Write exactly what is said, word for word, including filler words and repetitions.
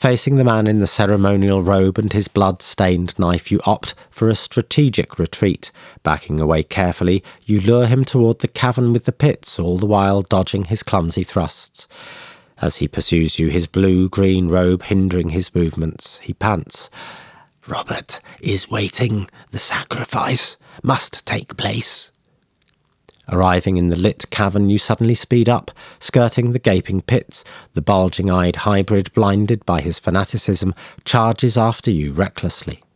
Facing the man in the ceremonial robe and his blood-stained knife, you opt for a strategic retreat. Backing away carefully, you lure him toward the cavern with the pits, all the while dodging his clumsy thrusts. As he pursues you, his blue-green robe hindering his movements, he pants. "Robert is waiting. The sacrifice must take place." Arriving in the lit cavern, you suddenly speed up, skirting the gaping pits. The bulging-eyed hybrid, blinded by his fanaticism, charges after you recklessly.